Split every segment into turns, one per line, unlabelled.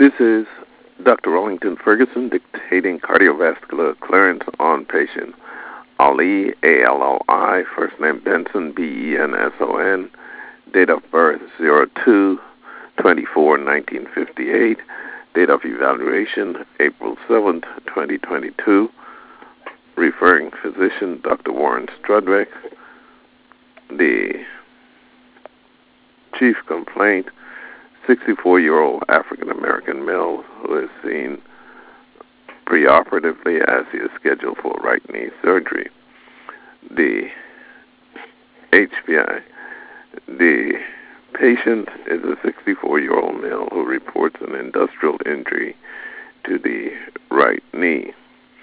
This is Dr. Rollington Ferguson dictating cardiovascular clearance on patient Ali, A-L-O-I, first name Benson, B-E-N-S-O-N, date of birth 02/24/1958, date of evaluation April 7th, 2022, referring physician Dr. Warren Strudwick, the chief complaint 64-year-old African-American male who is seen preoperatively as he is scheduled for right knee surgery. The HPI. The patient is a 64-year-old male who reports an industrial injury to the right knee.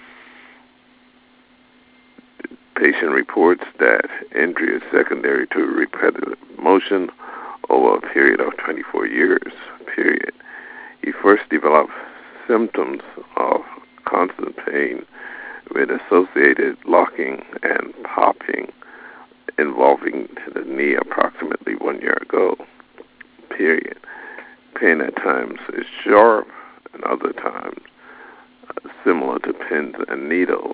Patient reports that injury is secondary to repetitive motion over a period of 24 years, period. He first developed symptoms of constant pain with associated locking and popping involving the knee approximately 1 year ago, period. Pain at times is sharp and other times similar to pins and needles.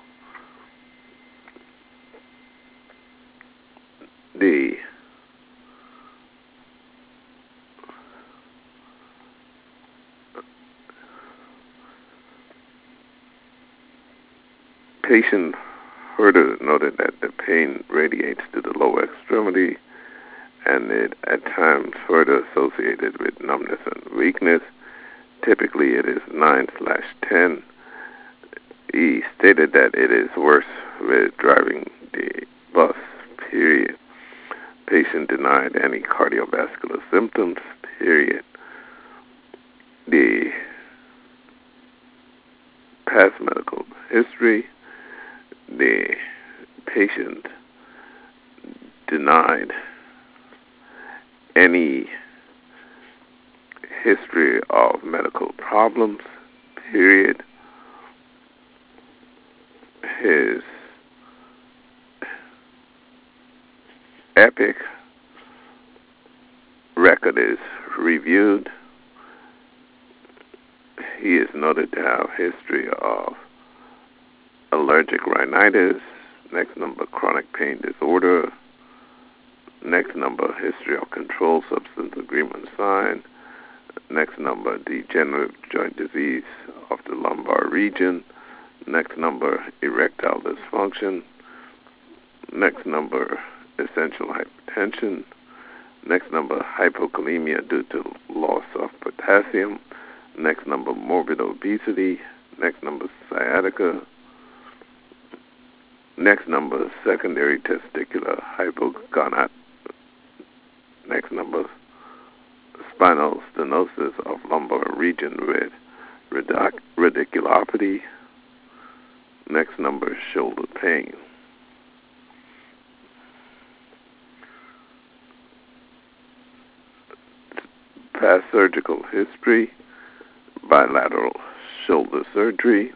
The patient further noted that the pain radiates to the lower extremity and it at times further associated with numbness and weakness. Typically it is 9/10. He stated that it is worse with driving the bus, period. Patient denied any cardiovascular symptoms, period. The past medical history, the patient denied any history of medical problems, period. His EPIC record is reviewed. He is noted to have history of allergic rhinitis, next number chronic pain disorder, next number history of controlled substance agreement sign, next number degenerative joint disease of the lumbar region, next number erectile dysfunction, next number essential hypertension, next number hypokalemia due to loss of potassium, next number morbid obesity, next number sciatica, next number secondary testicular hypogonadism, next number spinal stenosis of lumbar region with radiculopathy, next number shoulder pain. Past surgical history, bilateral shoulder surgery,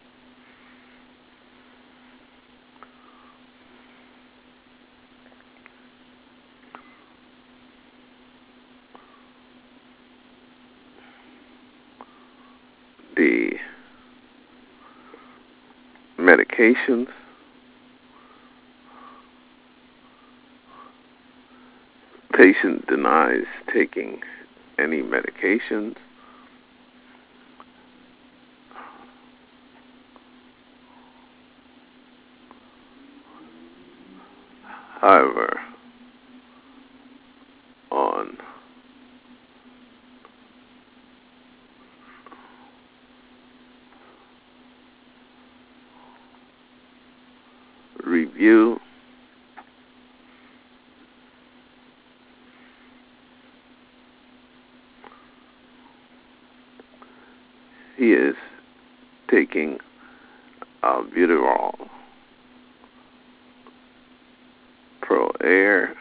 the medications, patient denies taking any medications. However, on review, he is taking albuterol, Pro Air,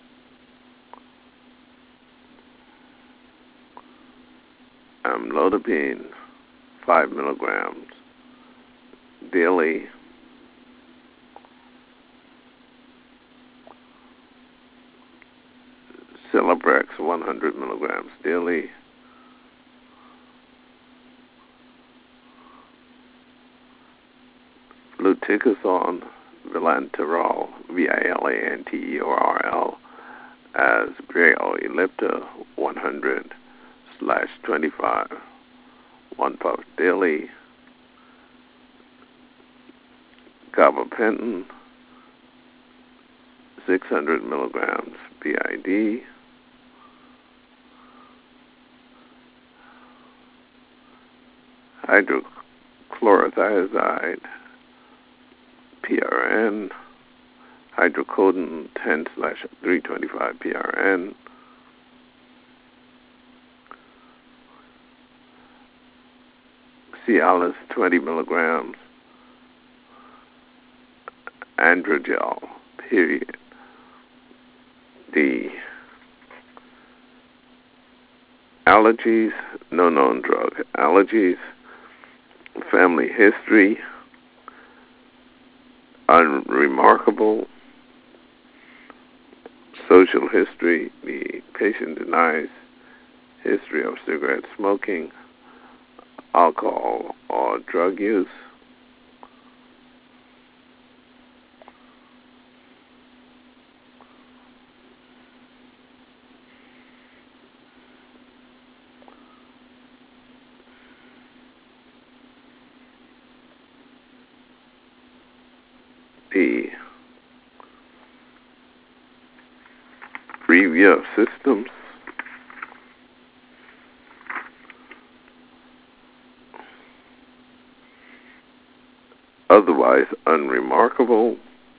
amlodipine, 5 milligrams daily, Celebrex 100 milligrams daily, fluticasone vilanterol, Vilanterol, as Braille Ellipta 100/25, 1 puff daily. Gabapentin 600 milligrams BID. Hydrochlorothiazide PRN, hydrocodone 10/325 PRN, Cialis 20 milligrams, Androgel, period. The allergies, no known drug allergies, family history, unremarkable. Social history, the patient denies history of cigarette smoking, alcohol, or drug use. The review of systems, otherwise unremarkable.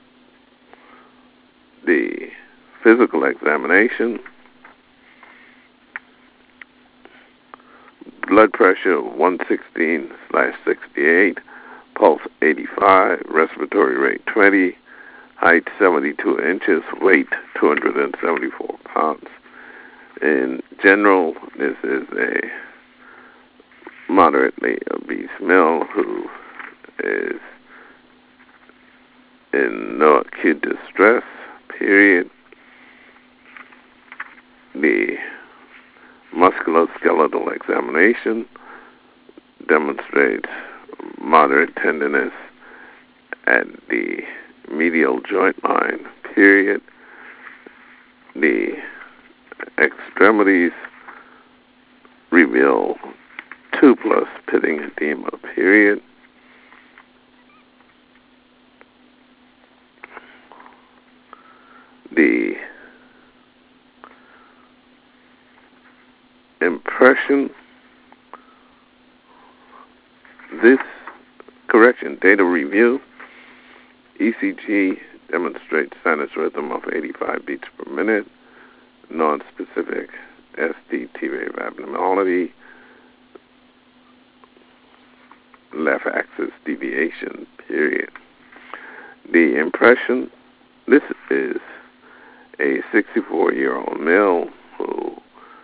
The physical examination, blood pressure 116/68, pulse 85, respiratory rate 20, height 72 inches, weight 274 pounds. In general, this is a moderately obese male who is in no acute distress, period. The musculoskeletal examination demonstrates moderate tenderness at the medial joint line, period. The extremities reveal 2+ pitting edema, period. The impression, data review, ECG demonstrates sinus rhythm of 85 beats per minute, non-specific ST wave abnormality, left axis deviation, period. The impression, this is a 64-year-old male who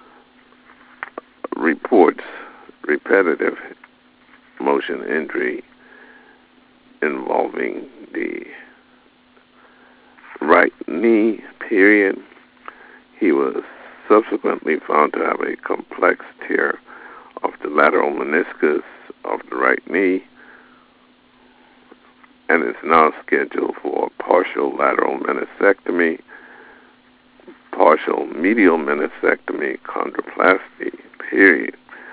reports repetitive motion injury involving the right knee, period. He was subsequently found to have a complex tear of the lateral meniscus of the right knee and is now scheduled for partial lateral meniscectomy, partial medial meniscectomy, chondroplasty, period.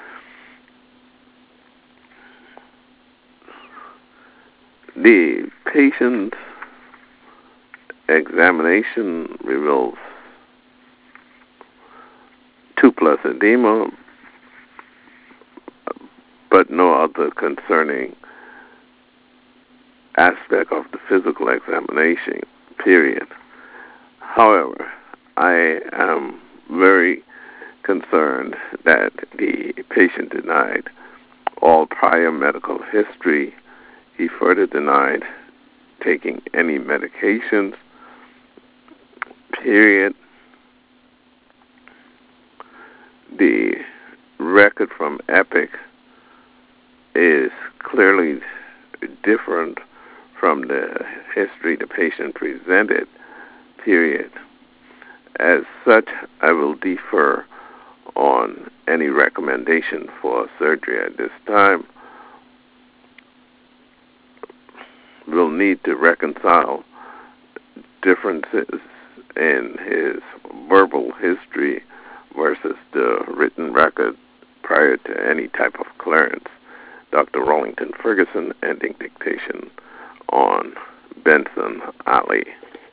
The patient's examination reveals 2+ edema, but no other concerning aspect of the physical examination, period. However, I am very concerned that the patient denied all prior medical history. He further denied taking any medications, period. The record from EPIC is clearly different from the history the patient presented, period. As such, I will defer on any recommendation for surgery at this time. will need to reconcile differences in his verbal history versus the written record prior to any type of clearance. Dr. Rollington Ferguson ending dictation on Benson Ali.